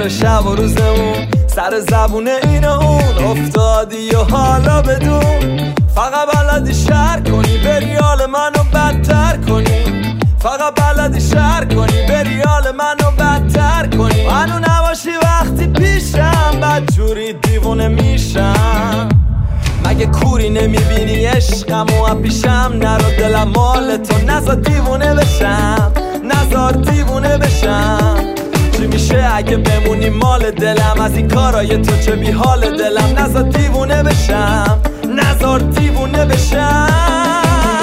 سر شب و روزمون، سر زبونه این و اون افتادی و حالا بدون. فقط بلدی شهر کنی بری حال منو بدتر کنی، فقط بلدی شهر کنی بری حال منو بدتر کنی. منو نباشی وقتی پیشم بدجوری دیوونه میشم. مگه کوری نمیبینی عشقم و پیشم نرو دلم مال تو، نزار دیوونه بشم، نزار دیوونه بشم. چی میشه اگه بمونی مال دلم، از این کارای تو چه بی حال دلم. نزار دیوونه بشم، نزار دیوونه بشم.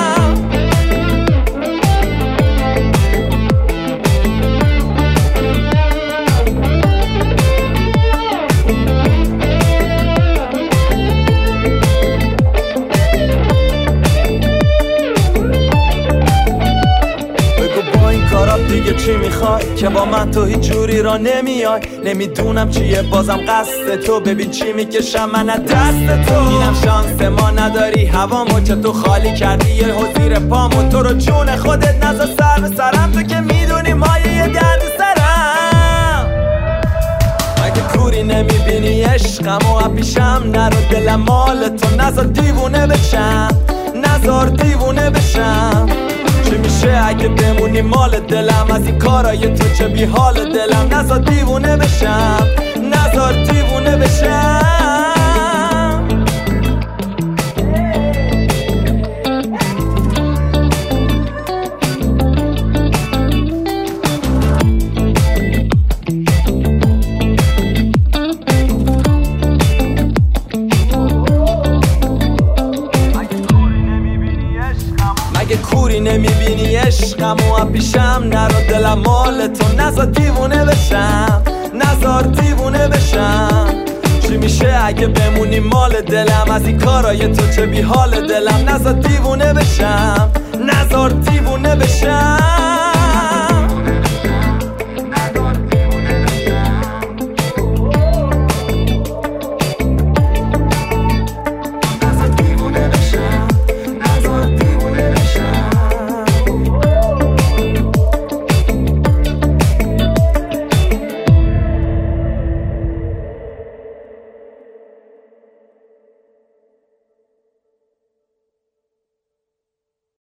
دیگه چی میخوای که با من تو هیچ جوری را نمیای؟ نمیدونم چیه بازم قصد تو، ببین چی میکشم من از دست تو. اینم شانس ما نداری هوامو که تو خالی کردی یه حضیر پامو. تو رو جون خودت نذار سر به سرم، تو که میدونی مایه یه درد سرم. مگه کوری نمیبینی عشقم و پیشم نرو دلم مال تو، نذار دیوونه بشم، نذار دیوونه بشم. چی میشه اگه بمونی مال دلم، از این کارای تو چه بی حال دلم. نذار دیوونه بشم، نذار دیوونه بشم. کوری نمیبینی عشقم و پیشم نرو دلم مال تو، نذار دیوونه بشم، نذار دیوونه بشم. چی میشه اگه بمونی مال دلم، از این کارای تو چه بی حال دلم. نذار دیوونه بشم، نذار دیوونه بشم.